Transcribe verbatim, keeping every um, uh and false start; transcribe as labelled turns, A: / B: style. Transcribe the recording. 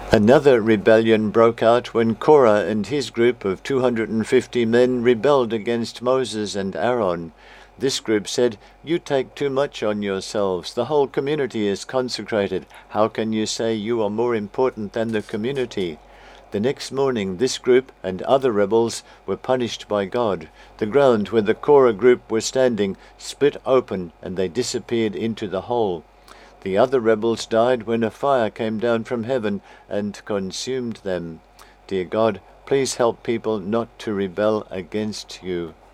A: Another rebellion broke out when Korah and his group of two hundred fifty men rebelled against Moses and Aaron. This group said, "You take too much on yourselves. The whole community is consecrated. How can you say you are more important than the community?" The next morning, this group and other rebels were punished by God. The ground where the Korah group were standing split open, and they disappeared into the hole. The other rebels died when a fire came down from heaven and consumed them. Dear God, please help people not to rebel against you.